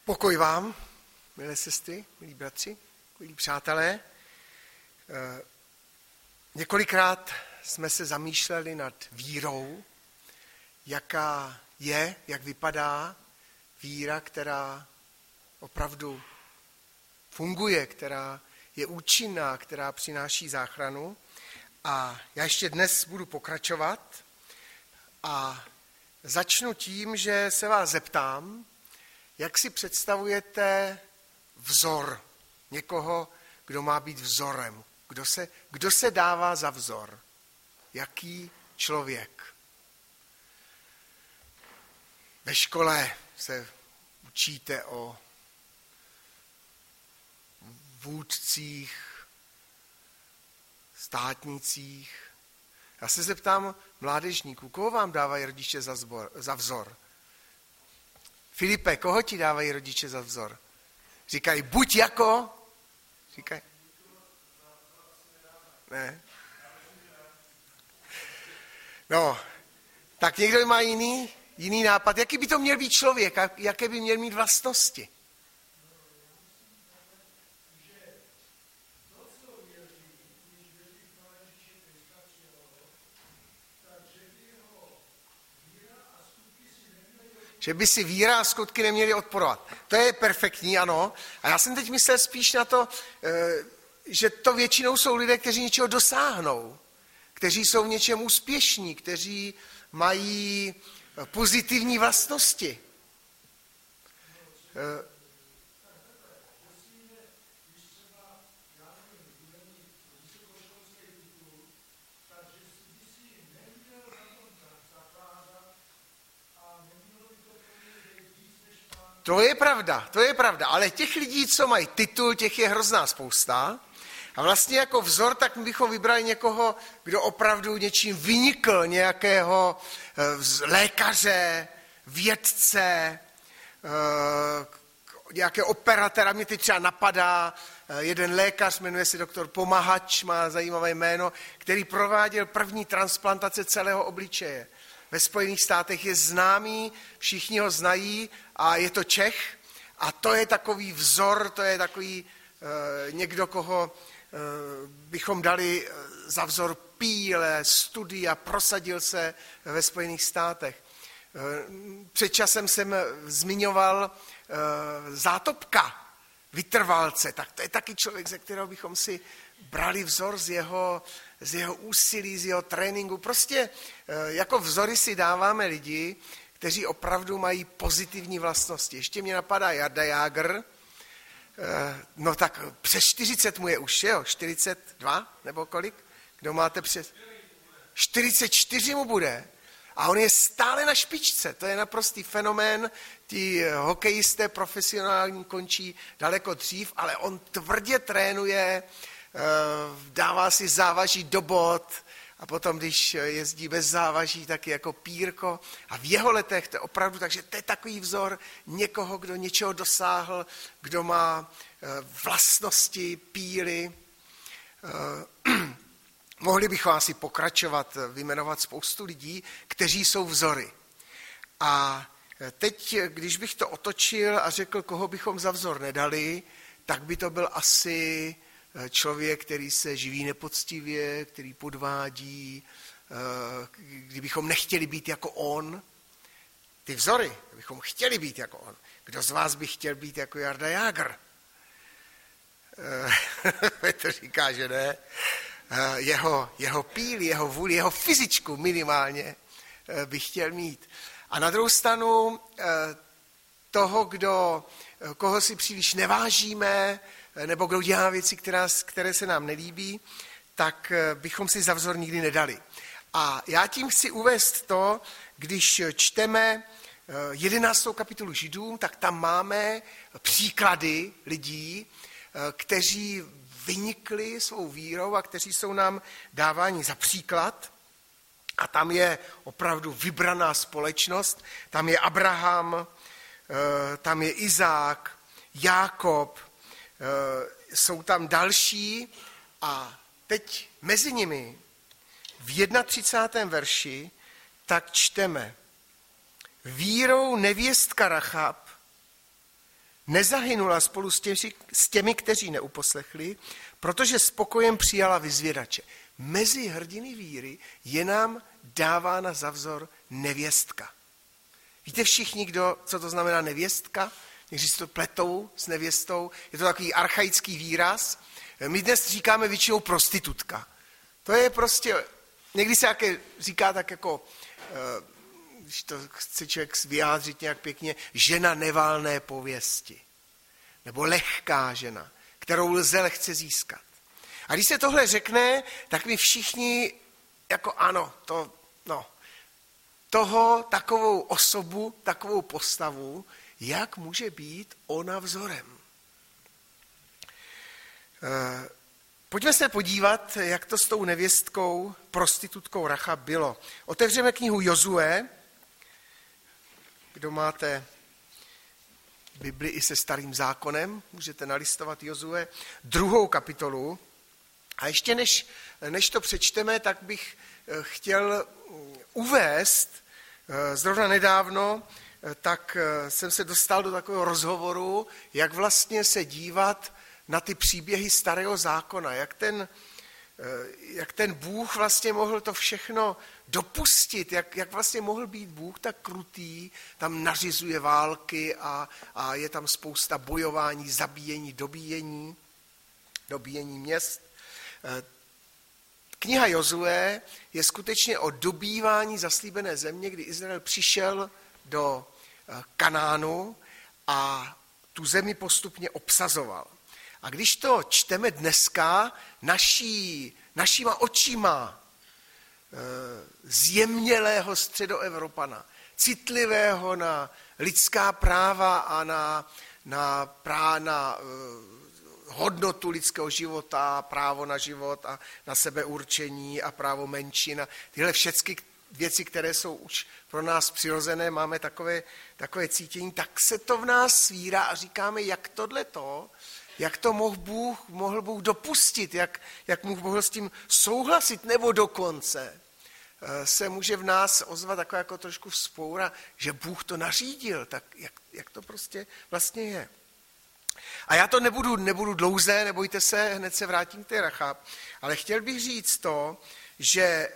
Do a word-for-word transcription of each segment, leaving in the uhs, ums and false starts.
Pokoj vám, milé sestry, milí bratři, milí přátelé. Několikrát jsme se zamýšleli nad vírou, jaká je, jak vypadá víra, která opravdu funguje, která je účinná, která přináší záchranu. A já ještě dnes budu pokračovat a začnu tím, že se vás zeptám, jak si představujete vzor někoho, kdo má být vzorem? Kdo se, kdo se dává za vzor? Jaký člověk? Ve škole se učíte o vůdcích, státnicích. Já se zeptám mládežníků, koho vám dávají rodiče za, zbor, za vzor? Filipe, koho ti dávají rodiče za vzor? Říkají, buď jako... Říkají. Ne. No, tak někdo má jiný, jiný nápad. Jaký by to měl být člověk? Jaké by měl mít vlastnosti? Že by si víra a skutky neměly odporovat. To je perfektní, ano. A já jsem teď myslel spíš na to, že to většinou jsou lidé, kteří něčeho dosáhnou, kteří jsou v něčem úspěšní, kteří mají pozitivní vlastnosti. To je pravda, to je pravda, ale těch lidí, co mají titul, těch je hrozná spousta. A vlastně jako vzor, tak bychom vybrali někoho, kdo opravdu něčím vynikl, nějakého lékaře, vědce, nějakého operatéra. Mě teď třeba napadá jeden lékař, jmenuje se doktor Pomahač, má zajímavé jméno, který prováděl první transplantace celého obličeje. Ve Spojených státech je známý, všichni ho znají a je to Čech. A to je takový vzor, to je takový e, někdo, koho e, bychom dali za vzor píle, studia, prosadil se ve Spojených státech. E, před časem jsem zmiňoval e, Zátopka, vytrvalce, tak to je taky člověk, ze kterého bychom si brali vzor z jeho, z jeho úsilí, z jeho tréninku. Prostě jako vzory si dáváme lidi, kteří opravdu mají pozitivní vlastnosti. Ještě mě napadá Jarda Jágr, no tak přes čtyřicet mu je už, jo? čtyřicet dva nebo kolik? Kdo máte přes? čtyřicet čtyři mu bude. A on je stále na špičce, to je naprostý fenomén, ti hokejisté profesionální končí daleko dřív, ale on tvrdě trénuje, dává si závaží do bod a potom, když jezdí bez závaží, tak je jako pírko. A v jeho letech to je opravdu, takže to je takový vzor někoho, kdo něčeho dosáhl, kdo má vlastnosti píly. Mohli bychom asi pokračovat, vyjmenovat spoustu lidí, kteří jsou vzory. A teď, když bych to otočil a řekl, koho bychom za vzor nedali, tak by to byl asi člověk, který se živí nepoctivě, který podvádí, kdybychom nechtěli být jako on. Ty vzory, kdybychom chtěli být jako on. Kdo z vás by chtěl být jako Jarda Jágr? To říká, že ne. Jeho, jeho píl, jeho vůli, jeho fyzičku minimálně bych chtěl mít. A na druhou stranu toho, kdo, koho si příliš nevážíme, nebo kdo dělá věci, která, které se nám nelíbí, tak bychom si za vzor nikdy nedali. A já tím chci uvést to, když čteme jedenáctou kapitolu Židům, tak tam máme příklady lidí, kteří vynikli svou vírou a kteří jsou nám dáváni za příklad. A tam je opravdu vybraná společnost. Tam je Abraham, tam je Izák, Jákob, jsou tam další a teď mezi nimi v třicátém prvním verši tak čteme: Vírou nevěstka Rachab nezahynula spolu s těmi, s těmi, kteří neuposlechli, protože s pokojem přijala vyzvědače. Mezi hrdiny víry je nám dávána za vzor nevěstka. Víte všichni, kdo, co to znamená nevěstka? Někdy si to pletou s nevěstou. Je to takový archaický výraz. My dnes říkáme většinou prostitutka. To je prostě, někdy se jaké, říká tak jako, když to chce člověk vyjádřit nějak pěkně, žena neválné pověsti. Nebo lehká žena, kterou lze lehce získat. A když se tohle řekne, tak my všichni, jako ano, to, no, toho, takovou osobu, takovou postavu, jak může být ona vzorem. E, pojďme se podívat, jak to s tou nevěstkou, prostitutkou Rachab bylo. Otevřeme knihu Jozue, kdo máte Bibli i se starým zákonem, můžete nalistovat Jozue, druhou kapitolu. A ještě než, než to přečteme, tak bych chtěl uvést, zrovna nedávno, tak jsem se dostal do takového rozhovoru, jak vlastně se dívat na ty příběhy starého zákona, jak ten, jak ten Bůh vlastně mohl to všechno dopustit, jak, jak vlastně mohl být Bůh tak krutý, tam nařizuje války a, a je tam spousta bojování, zabíjení, dobíjení, dobíjení měst. Kniha Jozue je skutečně o dobývání zaslíbené země, kdy Izrael přišel do Kanánu a tu zemi postupně obsazoval. A když to čteme dneska naší, našima očima zjemnělého středoevropana, citlivého na lidská práva a na, na, prá, na hodnotu lidského života, právo na život a na sebeurčení a právo menšin a tyhle všechny věci, které jsou už pro nás přirozené, máme takové, takové cítění, tak se to v nás svírá a říkáme, jak tohleto, jak to mohl Bůh, mohl Bůh dopustit, jak, jak mohl s tím souhlasit, nebo dokonce se může v nás ozvat taková jako trošku vzpoura, že Bůh to nařídil, tak jak, jak to prostě vlastně je. A já to nebudu, nebudu dlouze, nebojte se, hned se vrátím k té Rachab, ale chtěl bych říct to, že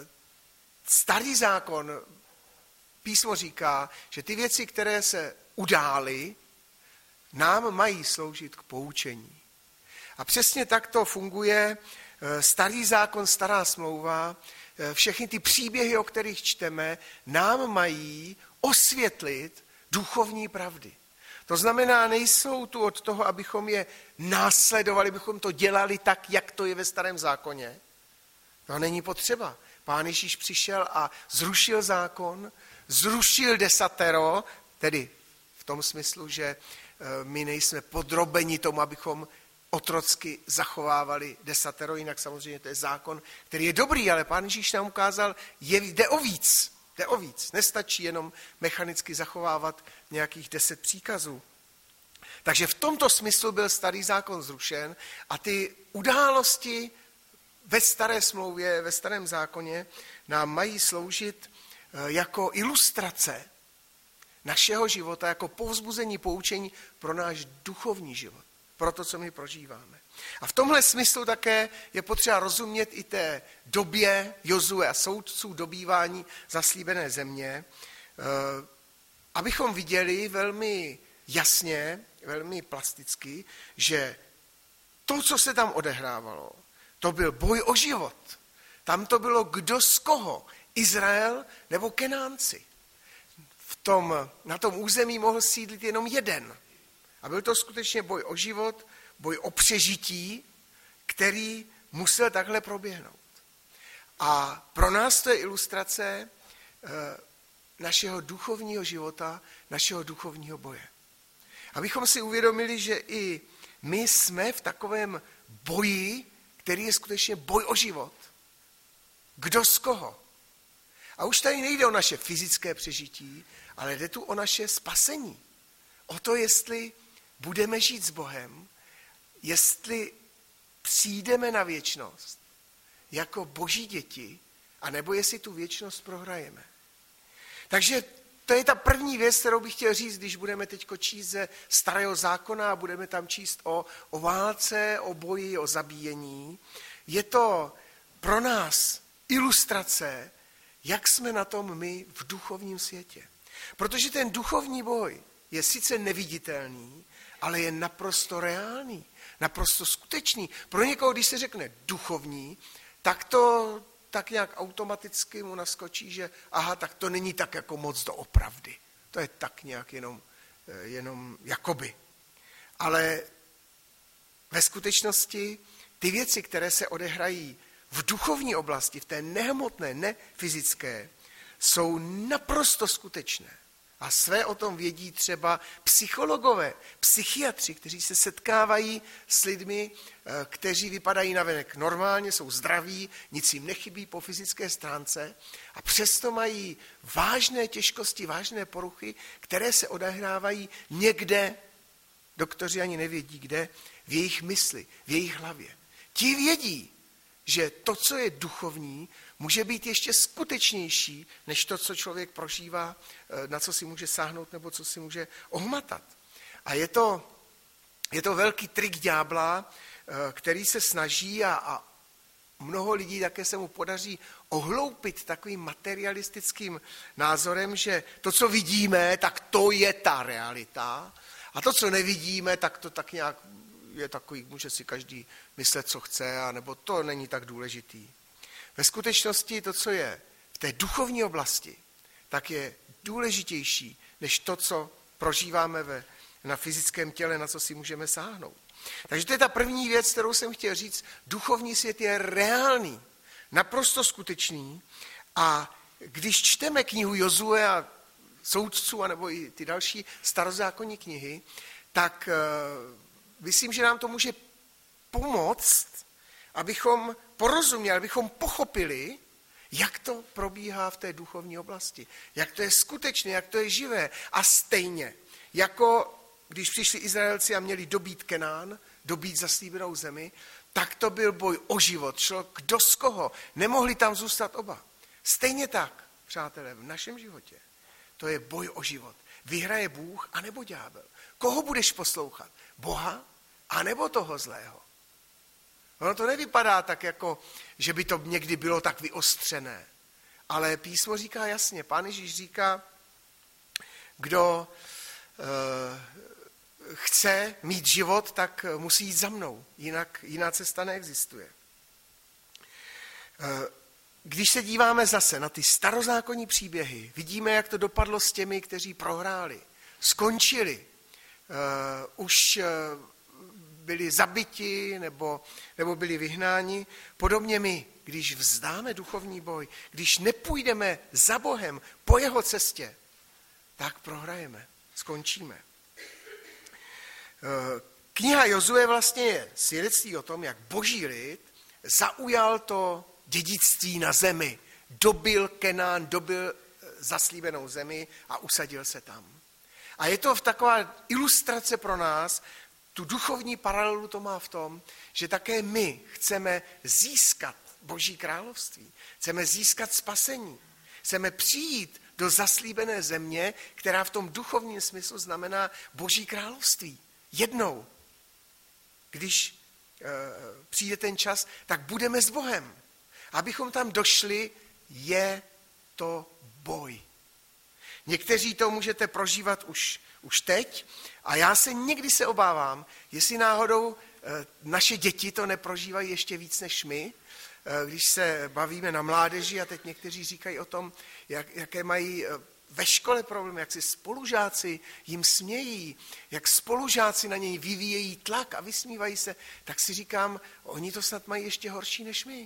starý zákon, písmo říká, že ty věci, které se udály, nám mají sloužit k poučení. A přesně tak to funguje starý zákon, stará smlouva, všechny ty příběhy, o kterých čteme, nám mají osvětlit duchovní pravdy. To znamená, nejsou tu od toho, abychom je následovali, abychom to dělali tak, jak to je ve starém zákoně. To není potřeba. Pán Ježíš přišel a zrušil zákon, zrušil desatero, tedy v tom smyslu, že my nejsme podrobeni tomu, abychom otrocky zachovávali desatero, jinak samozřejmě to je zákon, který je dobrý, ale Pán Ježíš nám ukázal, je, jde o víc, jde o víc. Nestačí jenom mechanicky zachovávat nějakých deset příkazů. Takže v tomto smyslu byl starý zákon zrušen a ty události ve staré smlouvě, ve starém zákoně nám mají sloužit jako ilustrace našeho života, jako povzbuzení, poučení pro náš duchovní život, pro to, co my prožíváme. A v tomhle smyslu také je potřeba rozumět i té době Jozue a soudců dobývání zaslíbené země, abychom viděli velmi jasně, velmi plasticky, že to, co se tam odehrávalo, to byl boj o život. Tam to bylo kdo z koho, Izrael nebo Kenánci. V tom, na tom území mohl sídlit jenom jeden. A byl to skutečně boj o život, boj o přežití, který musel takhle proběhnout. A pro nás to je ilustrace e, našeho duchovního života, našeho duchovního boje. Abychom si uvědomili, že i my jsme v takovém boji, který je skutečně boj o život. Kdo z koho? A už tady nejde o naše fyzické přežití, ale jde tu o naše spasení. O to, jestli budeme žít s Bohem, jestli přijdeme na věčnost jako boží děti, anebo jestli tu věčnost prohrajeme. Takže to je ta první věc, kterou bych chtěl říct, když budeme teď číst ze Starého zákona a budeme tam číst o, o válce, o boji, o zabíjení. Je to pro nás ilustrace, jak jsme na tom my v duchovním světě. Protože ten duchovní boj je sice neviditelný, ale je naprosto reálný, naprosto skutečný. Pro někoho, když se řekne duchovní, tak to tak nějak automaticky mu naskočí, že aha, tak to není tak jako moc doopravdy. To je tak nějak jenom, jenom jakoby. Ale ve skutečnosti ty věci, které se odehrají v duchovní oblasti, v té nehmotné, nefyzické, jsou naprosto skutečné. A své o tom vědí třeba psychologové, psychiatři, kteří se setkávají s lidmi, kteří vypadají navenek normálně, jsou zdraví, nic jim nechybí po fyzické stránce a přesto mají vážné těžkosti, vážné poruchy, které se odehrávají někde, doktoři ani nevědí kde, v jejich mysli, v jejich hlavě. Ti vědí, že to, co je duchovní, může být ještě skutečnější, než to, co člověk prožívá, na co si může sáhnout nebo co si může ohmatat. A je to, je to velký trik ďábla, který se snaží a, a mnoho lidí také se mu podaří ohloupit takovým materialistickým názorem, že to, co vidíme, tak to je ta realita a to, co nevidíme, tak to tak nějak je takový, může si každý myslet, co chce, anebo to není tak důležitý. Ve skutečnosti to, co je v té duchovní oblasti, tak je důležitější, než to, co prožíváme ve, na fyzickém těle, na co si můžeme sáhnout. Takže to je ta první věc, kterou jsem chtěl říct. Duchovní svět je reálný, naprosto skutečný a když čteme knihu Jozue a soudců, anebo i ty další starozákonní knihy, tak myslím, že nám to může pomoct, abychom porozuměli, abychom pochopili, jak to probíhá v té duchovní oblasti. Jak to je skutečné, jak to je živé. A stejně, jako když přišli Izraelci a měli dobít Kenán, dobít zaslíbenou zemi, tak to byl boj o život. Šlo kdo z koho. Nemohli tam zůstat oba. Stejně tak, přátelé, v našem životě. To je boj o život. Vyhraje Bůh anebo ďábel. Koho budeš poslouchat? Boha anebo toho zlého? Ono to nevypadá tak, jako, že by to někdy bylo tak vyostřené. Ale písmo říká jasně, Pán Ježíš říká, kdo e, chce mít život, tak musí jít za mnou, jinak jiná cesta neexistuje. E, když se díváme zase na ty starozákonní příběhy, vidíme, jak to dopadlo s těmi, kteří prohráli, skončili, e, už e, byli zabiti nebo, nebo byli vyhnáni. Podobně my, když vzdáme duchovní boj, když nepůjdeme za Bohem po jeho cestě, tak prohrajeme, skončíme. Kniha Jozue vlastně je svědectví o tom, jak boží lid zaujal to dědictví na zemi, dobil Kenán, dobil zaslíbenou zemi a usadil se tam. A je to taková ilustrace pro nás. Tu duchovní paralelu to má v tom, že také my chceme získat Boží království. Chceme získat spasení. Chceme přijít do zaslíbené země, která v tom duchovním smyslu znamená Boží království. Jednou, když e, přijde ten čas, tak budeme s Bohem. Abychom tam došli, je to boj. Někteří to můžete prožívat už, už teď a já se někdy se obávám, jestli náhodou e, naše děti to neprožívají ještě víc než my, e, když se bavíme na mládeži a teď někteří říkají o tom, jak, jaké mají ve škole problémy, jak si spolužáci jim smějí, jak spolužáci na něj vyvíjejí tlak a vysmívají se, tak si říkám, oni to snad mají ještě horší než my. E,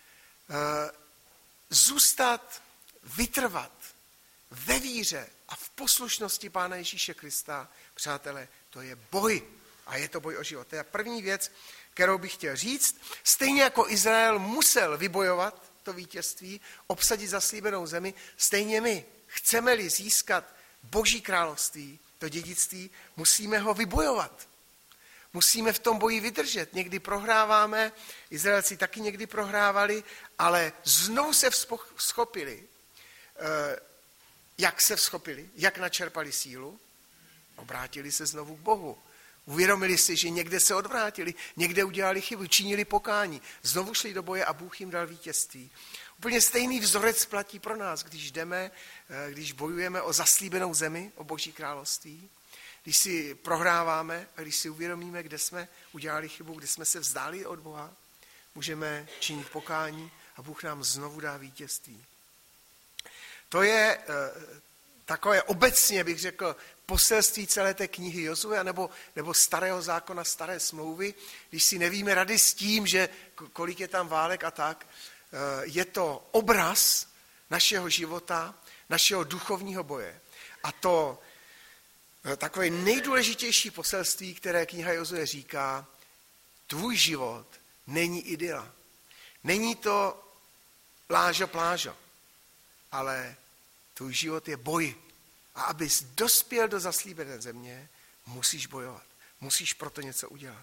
zůstat, vytrvat ve víře a v poslušnosti Pána Ježíše Krista, přátelé, to je boj. A je to boj o život. To je první věc, kterou bych chtěl říct. Stejně jako Izrael musel vybojovat to vítězství, obsadit zaslíbenou zemi, stejně my, chceme-li získat Boží království, to dědictví, musíme ho vybojovat. Musíme v tom boji vydržet. Někdy prohráváme, Izraelci taky někdy prohrávali, ale znovu se vzchopili. jak se vzchopili, jak načerpali sílu? Obrátili se znovu k Bohu. Uvědomili si, že někde se odvrátili, někde udělali chybu, činili pokání, znovu šli do boje a Bůh jim dal vítězství. Úplně stejný vzorec platí pro nás, když jdeme, když bojujeme o zaslíbenou zemi, o Boží království, když si prohráváme a když si uvědomíme, kde jsme udělali chybu, kde jsme se vzdálili od Boha, můžeme činit pokání a Bůh nám znovu dá vítězství. To je takové obecně, bych řekl, poselství celé té knihy Jozue nebo, nebo starého zákona, staré smlouvy, když si nevíme rady s tím, že kolik je tam válek a tak, je to obraz našeho života, našeho duchovního boje. A to takové nejdůležitější poselství, které kniha Jozue říká, tvůj život není idyla. Není to plážo plážo, ale tvůj život je boj. A abys dospěl do zaslíbené země, musíš bojovat. Musíš proto něco udělat.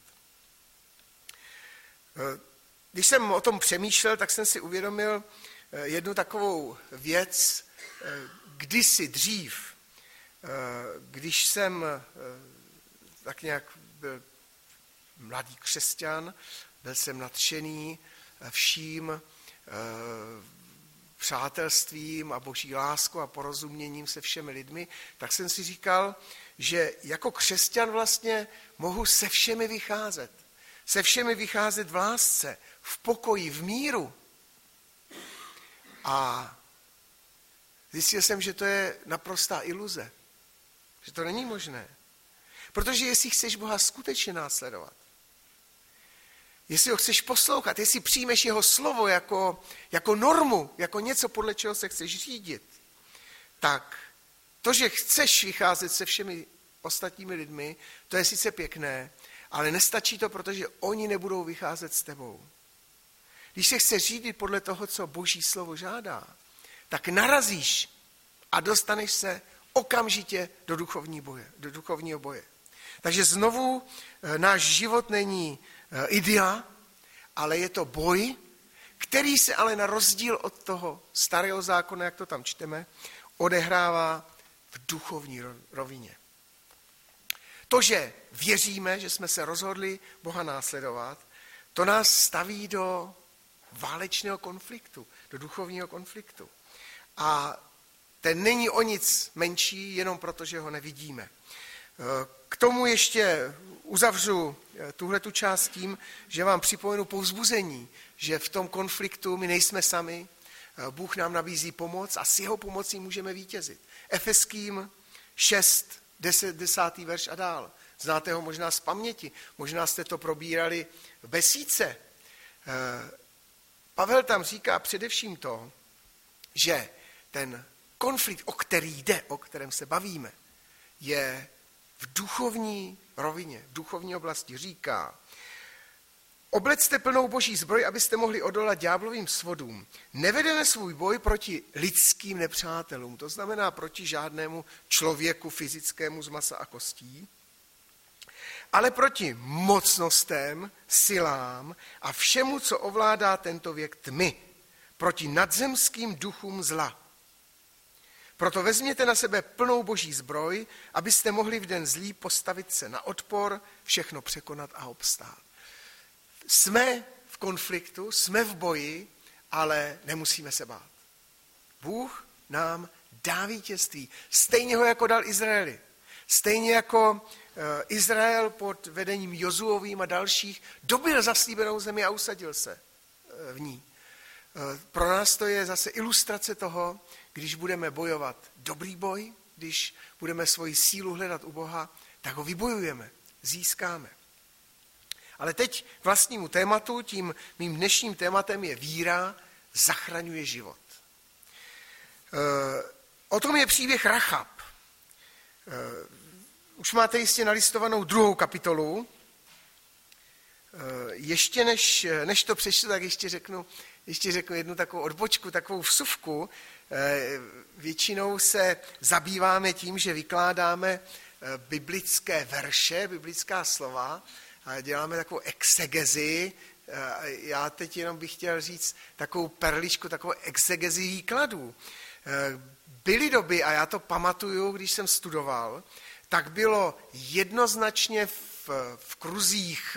Když jsem o tom přemýšlel, tak jsem si uvědomil jednu takovou věc. Kdysi dřív, když jsem tak nějak byl mladý křesťan, byl jsem nadšený vším přátelstvím a boží láskou a porozuměním se všemi lidmi, tak jsem si říkal, že jako křesťan vlastně mohu se všemi vycházet. Se všemi vycházet v lásce, v pokoji, v míru. A zjistil jsem, že to je naprostá iluze. Že to není možné. Protože jestli chceš Boha skutečně následovat, jestli ho chceš poslouchat, jestli přijmeš jeho slovo jako, jako normu, jako něco, podle čeho se chceš řídit, tak to, že chceš vycházet se všemi ostatními lidmi, to je sice pěkné, ale nestačí to, protože oni nebudou vycházet s tebou. Když se chceš řídit podle toho, co Boží slovo žádá, tak narazíš a dostaneš se okamžitě do duchovní boje, do duchovního boje. Takže znovu náš život není idyla, ale je to boj, který se ale na rozdíl od toho starého zákona, jak to tam čteme, odehrává v duchovní rovině. To, že věříme, že jsme se rozhodli Boha následovat, to nás staví do válečného konfliktu, do duchovního konfliktu. A ten není o nic menší, jenom proto, že ho nevidíme. K tomu ještě uzavřu tuhletu část tím, že vám připomenu povzbuzení, že v tom konfliktu my nejsme sami, Bůh nám nabízí pomoc a s jeho pomocí můžeme vítězit. Efeským šest, deset, desátý verš a dál. Znáte ho možná z paměti, možná jste to probírali v besídce. Pavel tam říká především to, že ten konflikt, o který jde, o kterém se bavíme, je v duchovní rovině, v duchovní oblasti. Říká, oblecte plnou boží zbroj, abyste mohli odolat ďáblovým svodům. Nevedeme svůj boj proti lidským nepřátelům, to znamená proti žádnému člověku fyzickému z masa a kostí, ale proti mocnostem, silám a všemu, co ovládá tento věk tmy, proti nadzemským duchům zla. Proto vezměte na sebe plnou boží zbroj, abyste mohli v den zlý postavit se na odpor, všechno překonat a obstát. Jsme v konfliktu, jsme v boji, ale nemusíme se bát. Bůh nám dá vítězství, stejně ho jako dal Izraeli. Stejně jako Izrael pod vedením Jozuovým a dalších dobyl zaslíbenou zemi a usadil se v ní. Pro nás to je zase ilustrace toho, když budeme bojovat dobrý boj, když budeme svoji sílu hledat u Boha, tak ho vybojujeme, získáme. Ale teď k vlastnímu tématu, tím mým dnešním tématem je víra zachraňuje život. O tom je příběh Rachab. Už máte jistě nalistovanou druhou kapitolu. Ještě než, než to přečtu, tak ještě řeknu, ještě řeknu jednu takovou odbočku, takovou vsuvku. Většinou se zabýváme tím, že vykládáme biblické verše, biblická slova a děláme takovou exegezi. Já teď jenom bych chtěl říct takovou perličku, takovou exegezi výkladů. Byly doby, a já to pamatuju, když jsem studoval, tak bylo jednoznačně v, v kruzích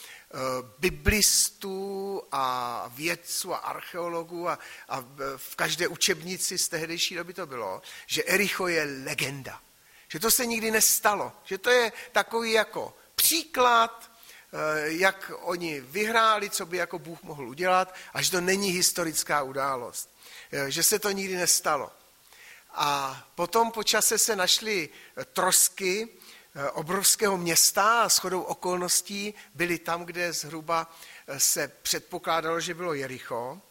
biblistů a vědců a archeologů a, a v každé učebnici z tehdejší doby to bylo, že Jericho je legenda. Že to se nikdy nestalo. Že to je takový jako příklad, jak oni vyhráli, co by jako Bůh mohl udělat, a že to není historická událost. Že se to nikdy nestalo. A potom po čase se našly trosky obrovského města a shodou okolností byly tam, kde zhruba se předpokládalo, že bylo Jericho.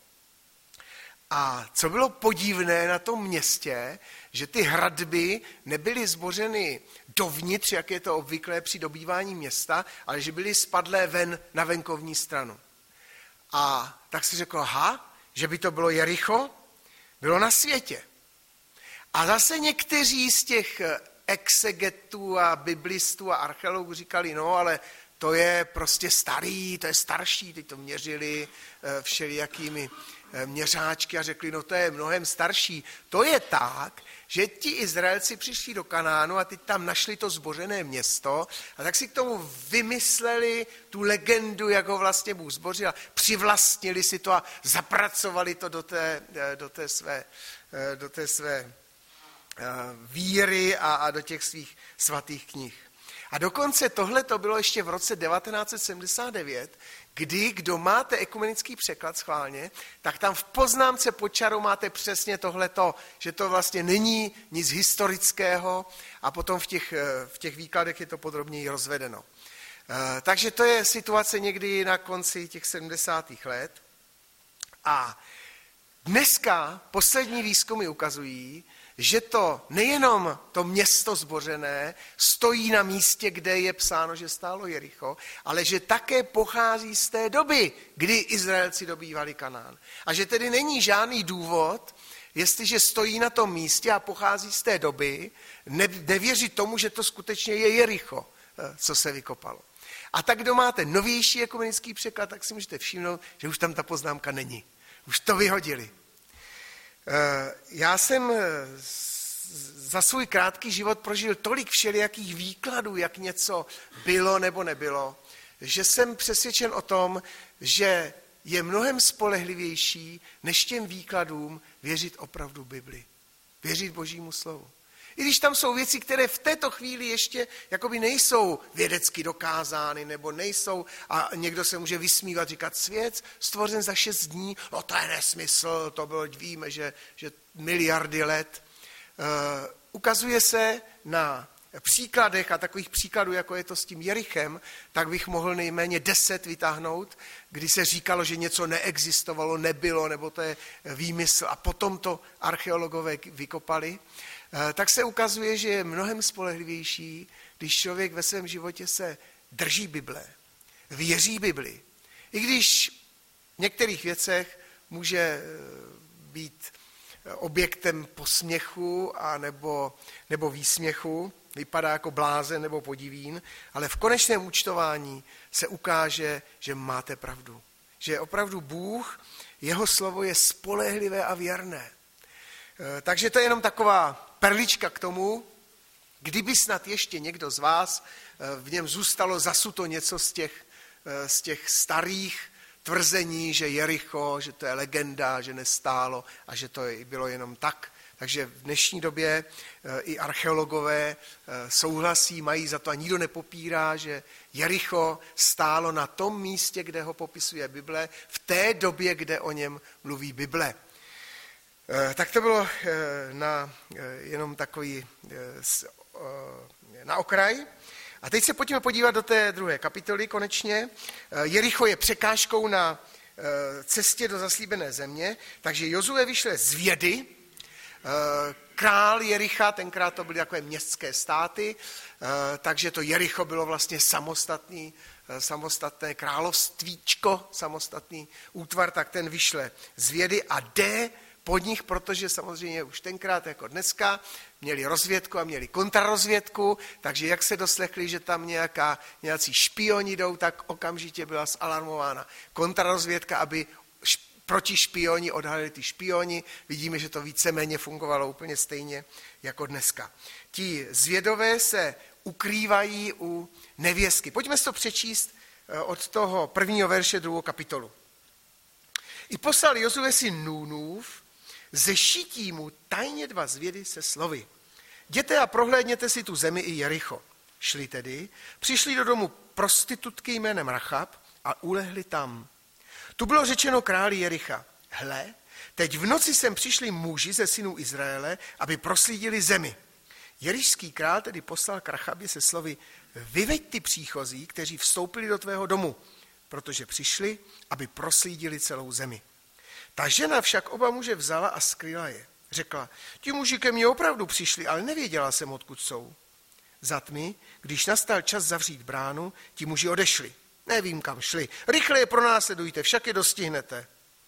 A co bylo podivné na tom městě, že ty hradby nebyly zbořeny dovnitř, jak je to obvyklé při dobývání města, ale že byly spadlé ven na venkovní stranu. A tak si řekl, aha, že by to bylo Jericho, bylo na světě. A zase někteří z těch exegetů a biblistů a archeologů říkali, no ale to je prostě starý, to je starší, teď to měřili všelijakými měřáčky a řekli, no to je mnohem starší. To je tak, že ti Izraelci přišli do Kanánu a teď tam našli to zbořené město a tak si k tomu vymysleli tu legendu, jak ho vlastně Bůh zbořil, přivlastnili si to a zapracovali to do té, do té své, do té své víry a, a do těch svých svatých knih. A dokonce tohle to bylo ještě v roce devatenáct set sedmdesát devět, kdy, kdo máte ekumenický překlad schválně, tak tam v poznámce pod čarou máte přesně tohleto, že to vlastně není nic historického a potom v těch, v těch výkladech je to podrobněji rozvedeno. Takže to je situace někdy na konci těch sedmdesátých let. A dneska poslední výzkumy ukazují, že to nejenom to město zbořené stojí na místě, kde je psáno, že stálo Jericho, ale že také pochází z té doby, kdy Izraelci dobývali Kanán. A že tedy není žádný důvod, jestliže stojí na tom místě a pochází z té doby, ne, nevěřit tomu, že to skutečně je Jericho, co se vykopalo. A tak, kdo máte novější ekumenický překlad, tak si můžete všimnout, že už tam ta poznámka není. Už to vyhodili. Já jsem za svůj krátký život prožil tolik všelijakých výkladů, jak něco bylo nebo nebylo, že jsem přesvědčen o tom, že je mnohem spolehlivější, než těm výkladům věřit opravdu Bibli. Věřit Božímu slovu. I když tam jsou věci, které v této chvíli ještě jakoby nejsou vědecky dokázány, nebo nejsou, a někdo se může vysmívat, říkat, svět stvořen za šest dní, no to je nesmysl, to bylo, víme, že, že miliardy let. Uh, ukazuje se na příkladech, a takových příkladů, jako je to s tím Jerichem, tak bych mohl nejméně deset vytáhnout, kdy se říkalo, že něco neexistovalo, nebylo, nebo to je výmysl, a potom to archeologové vykopali. Tak se ukazuje, že je mnohem spolehlivější, když člověk ve svém životě se drží Bible, věří Bibli. I když v některých věcech může být objektem posměchu a nebo, nebo výsměchu, vypadá jako blázen nebo podivín, ale v konečném účtování se ukáže, že máte pravdu. Že opravdu Bůh, jeho slovo je spolehlivé a věrné. Takže to je jenom taková perlička k tomu, kdyby snad ještě někdo z vás v něm zůstalo zasuto něco z těch, z těch starých tvrzení, že Jericho, že to je legenda, že nestálo a že to bylo jenom tak. Takže v dnešní době i archeologové souhlasí, mají za to a nikdo nepopírá, že Jericho stálo na tom místě, kde ho popisuje Bible, v té době, kde o něm mluví Bible. Tak to bylo na jenom takový na okraj. A teď se pojďme podívat do té druhé kapitoly konečně. Jericho je překážkou na cestě do zaslíbené země, takže Jozue vyšle z Vědy. Král Jericha, tenkrát to byly takové městské státy, takže to Jericho bylo vlastně samostatný, samostatné královstvíčko, samostatný útvar, tak ten vyšle z Vědy a jde pod nich, protože samozřejmě už tenkrát jako dneska měli rozvědku a měli kontrarozvědku, takže jak se doslechli, že tam nějaká, nějací špioni jdou, tak okamžitě byla zalarmována kontrarozvědka, aby proti špioni, odhalili ty špioni. Vidíme, že to víceméně fungovalo úplně stejně jako dneska. Ti zvědové se ukrývají u nevěstky. Pojďme si to přečíst od toho prvního verše druhou kapitolu. I poslal Jozue syn Núnův ze Šitímu tajně dva zvědy se slovy. Jděte a prohlédněte si tu zemi i Jericho. Šli tedy, přišli do domu prostitutky jménem Rachab a ulehli tam. Tu bylo řečeno králi Jericha, hle, teď v noci sem přišli muži ze synů Izraele, aby proslídili zemi. Jerišský král tedy poslal k Rachabě se slovy, vyveď ty příchozí, kteří vstoupili do tvého domu, protože přišli, aby proslídili celou zemi. Ta žena však oba muže vzala a skryla je. Řekla, ti muži ke mně opravdu přišli, ale nevěděla jsem, odkud jsou. Za tmy, když nastal čas zavřít bránu, ti muži odešli. Nevím, kam šli. Rychle je pronásledujte, však je dostihnete.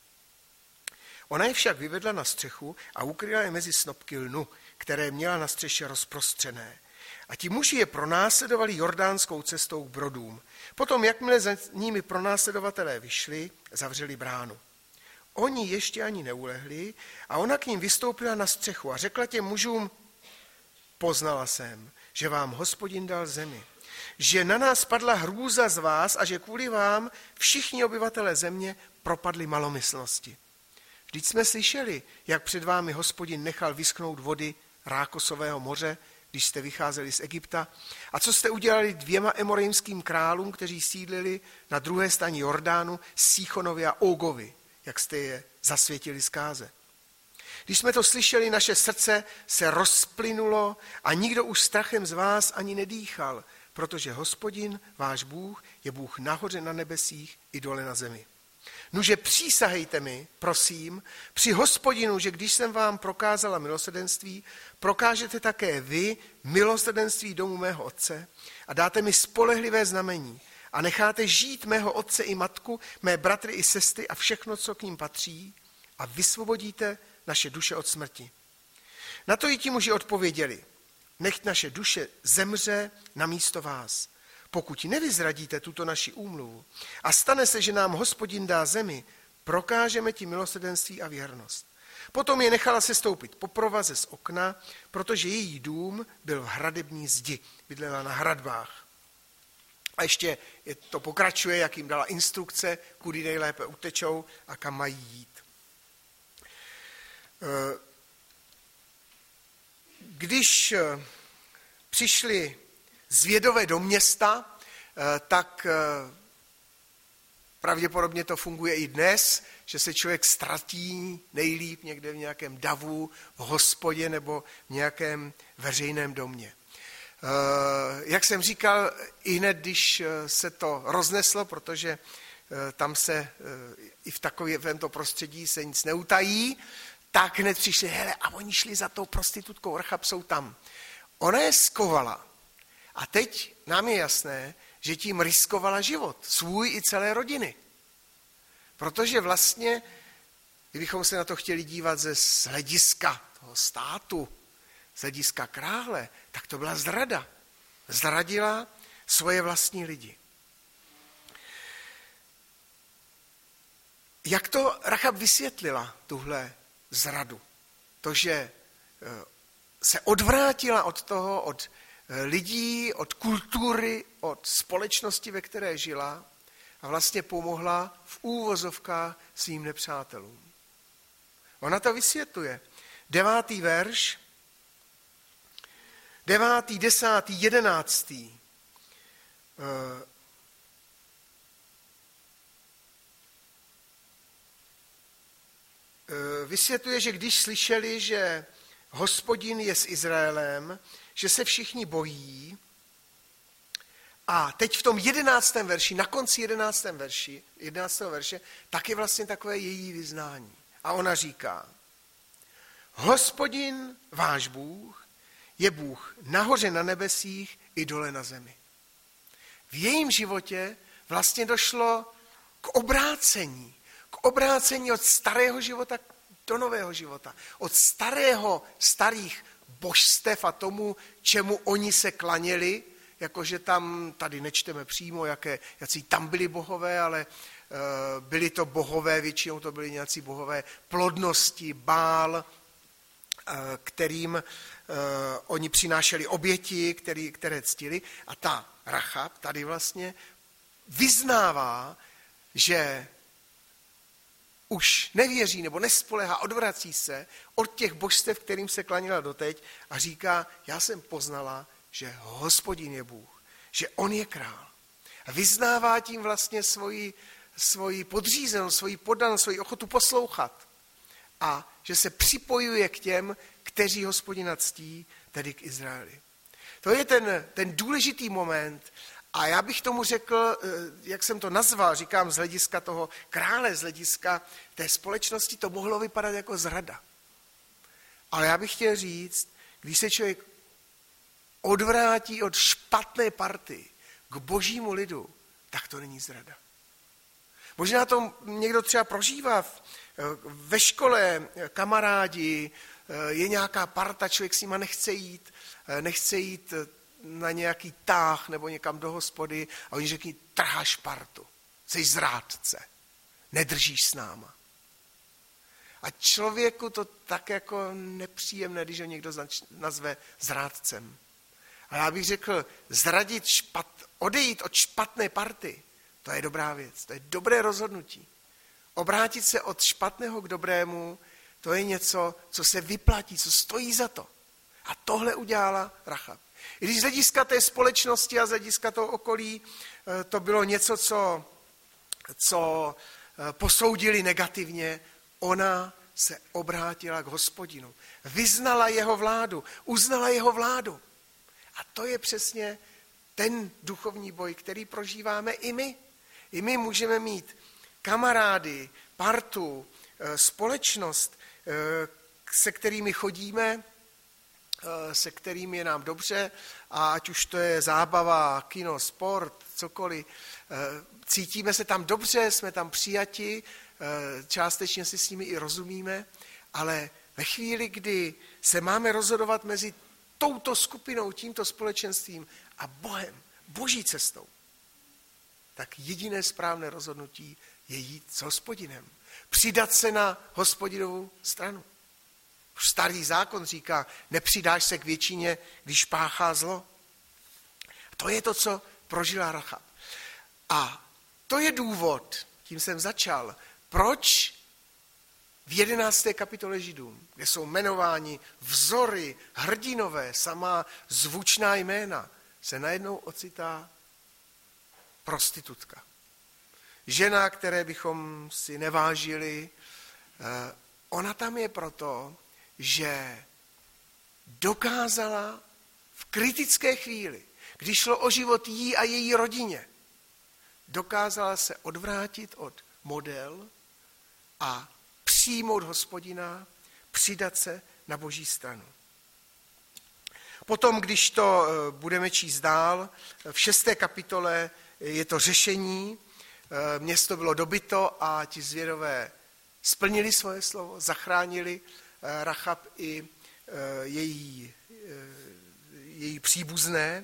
Ona je však vyvedla na střechu a ukryla je mezi snopky lnu, které měla na střeše rozprostřené. A ti muži je pronásledovali jordánskou cestou k brodům. Potom, jakmile za nimi pronásledovatelé vyšli, zavřeli bránu. Oni ještě ani neulehli a ona k ním vystoupila na střechu a řekla těm mužům, poznala jsem, že vám Hospodin dal zemi, že na nás padla hrůza z vás a že kvůli vám všichni obyvatelé země propadli malomyslnosti. Vždyť jsme slyšeli, jak před vámi Hospodin nechal vyschnout vody Rákosového moře, když jste vycházeli z Egypta, a co jste udělali dvěma emorejským králům, kteří sídlili na druhé straně Jordánu, Síchonovi a Ógovi, jak jste je zasvětili zkáze. Když jsme to slyšeli, naše srdce se rozplynulo a nikdo už strachem z vás ani nedýchal, protože Hospodin, váš Bůh, je Bůh nahoře na nebesích i dole na zemi. Nuže přísahejte mi, prosím, při Hospodinu, že když jsem vám prokázala milosrdenství, prokážete také vy milosrdenství domu mého otce a dáte mi spolehlivé znamení a necháte žít mého otce i matku, mé bratry i sestry a všechno, co k ním patří a vysvobodíte naše duše od smrti. Na to i ti muži odpověděli, nechť naše duše zemře na místo vás. Pokud nevyzradíte tuto naši úmluvu a stane se, že nám Hospodin dá zemi, prokážeme ti milosrdenství a věrnost. Potom je nechala se stoupit po provaze z okna, protože její dům byl v hradební zdi, bydlela na hradbách. A ještě je to pokračuje, jak jim dala instrukce, kudy nejlépe utečou a kam mají jít. Když přišli zvědové do města, tak pravděpodobně to funguje i dnes, že se člověk ztratí nejlíp někde v nějakém davu, v hospodě nebo v nějakém veřejném domě. Jak jsem říkal, i hned, když se to rozneslo, protože tam se i v takovémto prostředí se nic neutají, tak hned přišli, hele, a oni šli za tou prostitutkou, Rachab jsou tam. Ona je skovala. A teď nám je jasné, že tím riskovala život, svůj i celé rodiny. Protože vlastně, kdybychom se na to chtěli dívat ze z hlediska toho státu, z hlediska krále, tak to byla zrada. Zradila svoje vlastní lidi. Jak to Rachab vysvětlila, tuhle zradu? To, že se odvrátila od toho, od lidí, od kultury, od společnosti, ve které žila a vlastně pomohla v úvozovkách svým nepřátelům. Ona to vysvětluje. Devátý verš, devátý, desátý, jedenáctý. Vysvětluje, že když slyšeli, že Hospodin je s Izraelem, že se všichni bojí. A teď v tom jedenáctém verši, na konci jedenáctém verši, jedenáctého verše, tak je vlastně takové její vyznání. A ona říká, Hospodin, váš Bůh, je Bůh nahoře na nebesích i dole na zemi. V jejím životě vlastně došlo k obrácení. K obrácení od starého života do nového života. Od starého, starých božstev a tomu, čemu oni se klaněli, jakože tam, tady nečteme přímo, jaké, jací tam byli bohové, ale byli to bohové, většinou to byli nějací bohové plodnosti, Bál, kterým oni přinášeli oběti, který, které ctili. A ta Rachab tady vlastně vyznává, že už nevěří nebo nespolehá, odvrací se od těch božstev, kterým se klanila doteď a říká, já jsem poznala, že Hospodin je Bůh, že on je král. A vyznává tím vlastně svoji, svoji podřízenost, svoji poddanost, svoji ochotu poslouchat. A že se připojuje k těm, kteří Hospodina ctí, tedy k Izraeli. To je ten, ten důležitý moment. A já bych tomu řekl, jak jsem to nazval, říkám z hlediska toho krále, z hlediska té společnosti, to mohlo vypadat jako zrada. Ale já bych chtěl říct, když se člověk odvrátí od špatné party k božímu lidu, tak to není zrada. Možná to někdo třeba prožívá ve škole, kamarádi, je nějaká parta, člověk s nima nechce jít, nechce jít na nějaký táh nebo někam do hospody a oni řekli, trháš partu, jsi zrádce, nedržíš s náma. A člověku to tak jako nepříjemné, když ho někdo nazve zrádcem. A já bych řekl, zradit špat, odejít od špatné party, to je dobrá věc, to je dobré rozhodnutí. Obrátit se od špatného k dobrému, to je něco, co se vyplatí, co stojí za to. A tohle udělala Rachab. I když z hlediska té společnosti a z hlediska toho okolí to bylo něco, co, co posoudili negativně, ona se obrátila k Hospodinu. Vyznala jeho vládu, uznala jeho vládu. A to je přesně ten duchovní boj, který prožíváme i my. I my můžeme mít kamarády, partu, společnost, se kterými chodíme, se kterými je nám dobře, a ať už to je zábava, kino, sport, cokoliv, cítíme se tam dobře, jsme tam přijati, částečně si s nimi i rozumíme, ale ve chvíli, kdy se máme rozhodovat mezi touto skupinou, tímto společenstvím a Bohem, boží cestou, tak jediné správné rozhodnutí je jít s Hospodinem. Přidat se na Hospodinovou stranu. Starý zákon říká, nepřidáš se k většině, když páchá zlo. To je to, co prožila Rachab. A to je důvod, tím jsem začal, proč v jedenácté kapitole Židům, kde jsou jmenováni vzory, hrdinové, samá zvučná jména, se najednou ocitá prostitutka. Žena, které bychom si nevážili, ona tam je proto, že dokázala v kritické chvíli, když šlo o život jí a její rodině, dokázala se odvrátit od model a přijmout Hospodina, přidat se na boží stranu. Potom, když to budeme číst dál, v šesté kapitole je to řešení, město bylo dobyto a ti zvědové splnili svoje slovo, zachránili Rachab i její, její příbuzné.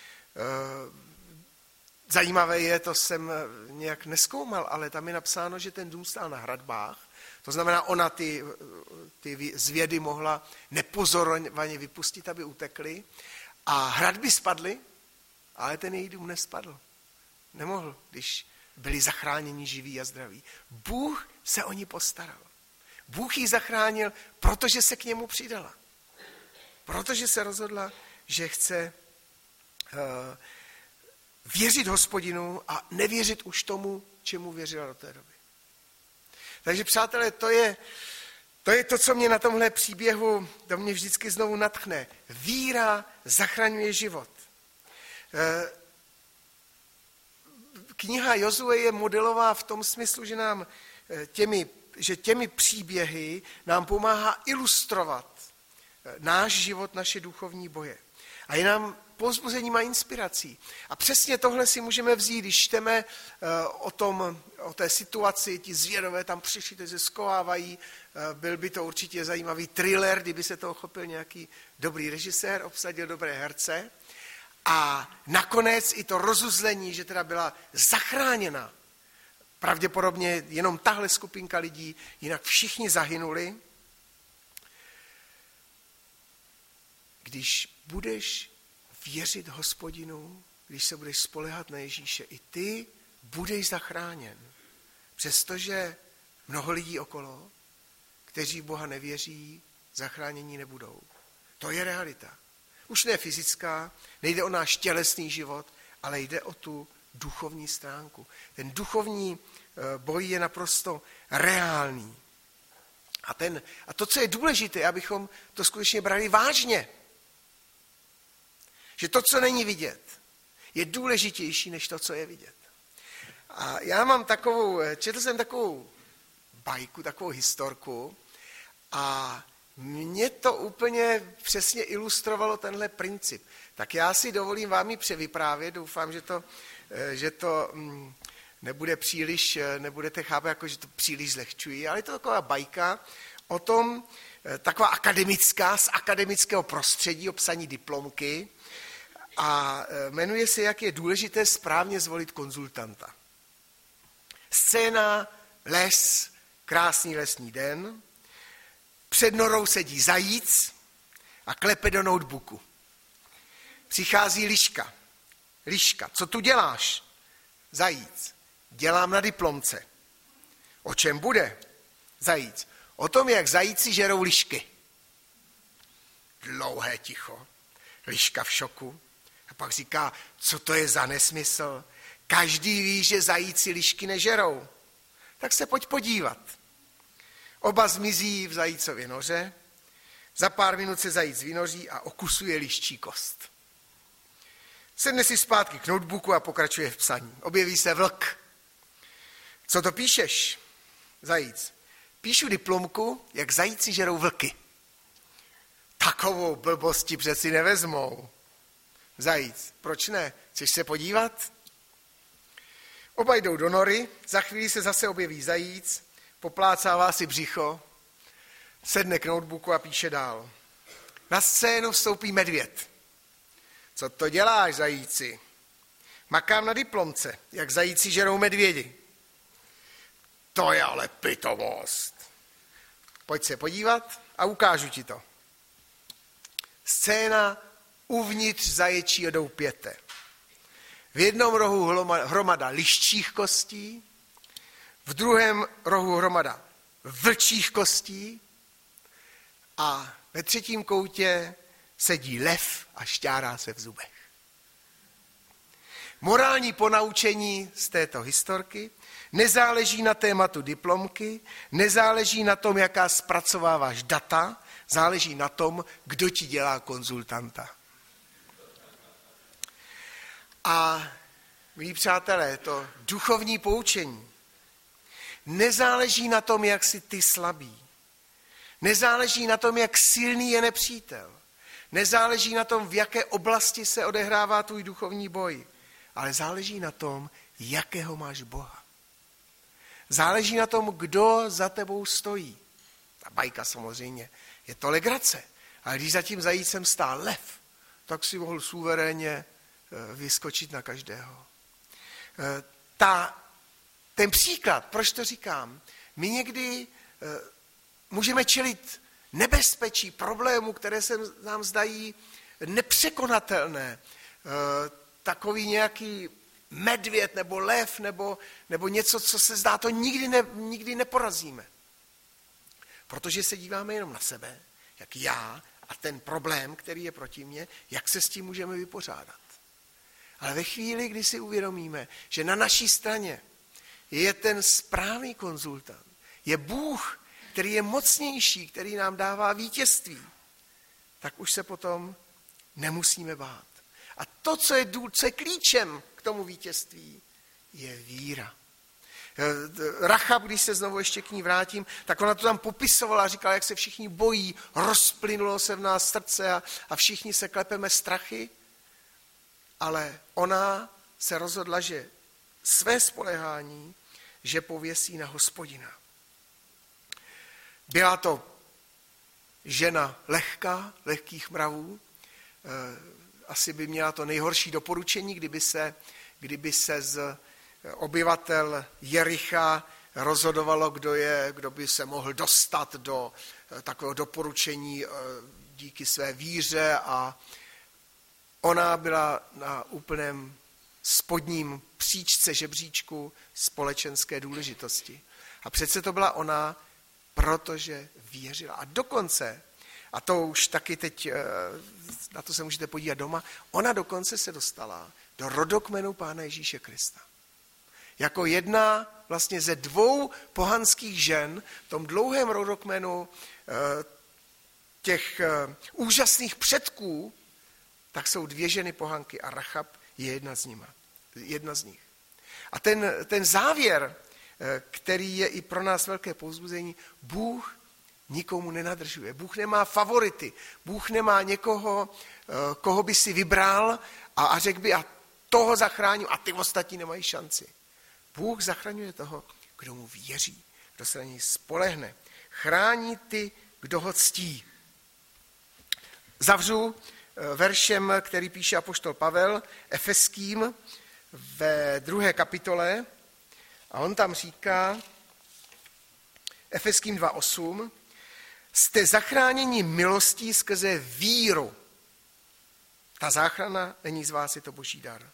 Zajímavé je, to jsem nějak nezkoumal, ale tam je napsáno, že ten dům stál na hradbách. To znamená, ona ty, ty zvědy mohla nepozorovaně vypustit, aby utekly. A hradby spadly, ale ten její dům nespadl. Nemohl, když byli zachráněni živí a zdraví. Bůh se o ní postaral. Bůh ji zachránil, protože se k němu přidala. Protože se rozhodla, že chce uh, věřit Hospodinu a nevěřit už tomu, čemu věřila do té doby. Takže přátelé, to je, to je to, co mě na tomhle příběhu do mě vždycky znovu nadchne. Víra zachraňuje život. Uh, kniha Jozue je modelová v tom smyslu, že nám těmi že těmi příběhy nám pomáhá ilustrovat náš život, naše duchovní boje. A je nám povzbuzením a inspirací. A přesně tohle si můžeme vzít, když čteme o, tom, o té situaci, ti zvědové tam přišli, teď se skovávají, byl by to určitě zajímavý thriller, kdyby se toho chopil nějaký dobrý režisér, obsadil dobré herce. A nakonec i to rozuzlení, že teda byla zachráněna. Pravděpodobně jenom tahle skupinka lidí, jinak všichni zahynuli. Když budeš věřit Hospodinu, když se budeš spoléhat na Ježíše, i ty budeš zachráněn. Přestože mnoho lidí okolo, kteří v Boha nevěří, zachránění nebudou. To je realita. Už ne fyzická, nejde o náš tělesný život, ale jde o tu duchovní stránku. Ten duchovní boj je naprosto reálný. A, ten, a to, co je důležité, abychom to skutečně brali vážně. Že to, co není vidět, je důležitější než to, co je vidět. A já mám takovou, četl jsem takovou bajku, takovou historku a mě to úplně přesně ilustrovalo tenhle princip. Tak já si dovolím vám ji převyprávět, doufám, že to, že to nebude příliš, nebudete chápat, jako že to příliš zlehčují, ale je to taková bajka o tom, taková akademická, z akademického prostředí, o psaní diplomky a jmenuje se, jak je důležité správně zvolit konzultanta. Scéna, les, krásný lesní den, před norou sedí zajíc a klepe do notebooku. Přichází liška. Liška, co tu děláš? Zajíc. Dělám na diplomce. O čem bude? Zajíc. O tom, jak zajíci žerou lišky. Dlouhé ticho. Liška v šoku. A pak říká, co to je za nesmysl? Každý ví, že zajíci lišky nežerou. Tak se pojď podívat. Oba zmizí v zajícově noře. Za pár minut se zajíc vynoří a okusuje liščí kost. Sedne si zpátky k notebooku a pokračuje v psaní. Objeví se vlk. Co to píšeš? Zajíc. Píšu diplomku, jak zajíci žerou vlky. Takovou blbosti přeci nevezmou. Zajíc. Proč ne? Chceš se podívat? Oba jdou do nory, za chvíli se zase objeví zajíc, poplácává si břicho, sedne k notebooku a píše dál. Na scénu vstoupí medvěd. Co to děláš, zajíci? Makám na diplomce, jak zajíci žerou medvědi. To je ale pitomost. Pojď se podívat a ukážu ti to. Scéna uvnitř zaječího doupěte. V jednom rohu hromada liščích kostí, v druhém rohu hromada vlčích kostí a ve třetím koutě sedí lev a šťárá se v zubech. Morální ponaučení z této historky: nezáleží na tématu diplomky, nezáleží na tom, jaká zpracováváš data, záleží na tom, kdo ti dělá konzultanta. A milí přátelé, to duchovní poučení nezáleží na tom, jak jsi ty slabý. Nezáleží na tom, jak silný je nepřítel. Nezáleží na tom, v jaké oblasti se odehrává tvůj duchovní boj. Ale záleží na tom, jakého máš Boha. Záleží na tom, kdo za tebou stojí. Ta bajka samozřejmě je to legrace. Ale když za tím zajícem stál lev, tak si mohl suverénně vyskočit na každého. Ta, ten příklad, proč to říkám? My někdy můžeme čelit nebezpečí, problémů, které se nám zdají nepřekonatelné. Takový nějaký medvěd nebo lev nebo, nebo něco, co se zdá, to nikdy, ne, nikdy neporazíme. Protože se díváme jenom na sebe, jak já a ten problém, který je proti mně, jak se s tím můžeme vypořádat. Ale ve chvíli, kdy si uvědomíme, že na naší straně je ten správný konzultant, je Bůh, který je mocnější, který nám dává vítězství, tak už se potom nemusíme bát. A to, co je, co je klíčem k tomu vítězství, je víra. Rachab, když se znovu ještě k ní vrátím, tak ona to tam popisovala a říkala, jak se všichni bojí, rozplynulo se v nás srdce a, a všichni se klepeme strachy, ale ona se rozhodla, že své spoléhání, že pověsí na Hospodina. Byla to žena lehká, lehkých mravů, asi by měla to nejhorší doporučení, kdyby se, kdyby se z obyvatel Jericha rozhodovalo, kdo, je, kdo by se mohl dostat do takového doporučení díky své víře, a ona byla na úplném spodním příčce žebříčku společenské důležitosti. A přece to byla ona, protože věřila. A dokonce, a to už taky teď, na to se můžete podívat doma, ona dokonce se dostala do rodokmenu Pána Ježíše Krista. Jako jedna vlastně ze dvou pohanských žen v tom dlouhém rodokmenu těch úžasných předků, tak jsou dvě ženy pohanky a Rachab je jedna z, nima, jedna z nich. A ten, ten závěr, který je i pro nás velké povzbuzení, Bůh nikomu nenadržuje. Bůh nemá favority. Bůh nemá někoho, koho by si vybral a, a řekl by, a toho zachráním a ty ostatní nemají šanci. Bůh zachraňuje toho, kdo mu věří, kdo se na něj spolehne. Chrání ty, kdo ho ctí. Zavřu veršem, který píše apoštol Pavel Efeským ve druhé kapitole, a on tam říká, Efeským dva osm, jste zachráněni milostí skrze víru. Ta záchrana není z vás, je to boží dar.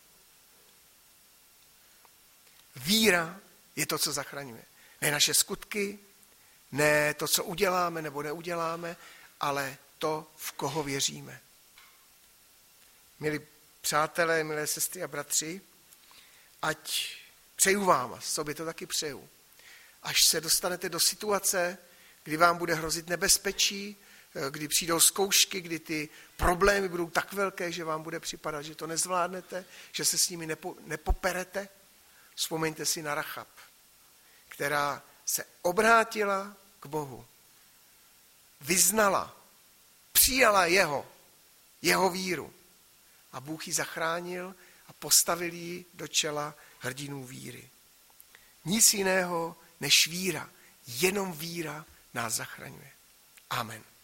Víra je to, co zachraňuje. Ne naše skutky, ne to, co uděláme nebo neuděláme, ale to, v koho věříme. Milí přátelé, milé sestry a bratři, ať přeju vám, sobě to taky přeju, až se dostanete do situace, kdy vám bude hrozit nebezpečí, kdy přijdou zkoušky, kdy ty problémy budou tak velké, že vám bude připadat, že to nezvládnete, že se s nimi nepo, nepoperete. Vzpomeňte si na Rachab, která se obrátila k Bohu, vyznala, přijala jeho, jeho víru a Bůh ji zachránil a postavil ji do čela hrdinů víry. Nic jiného než víra, jenom víra nás zachraňuje. Amen.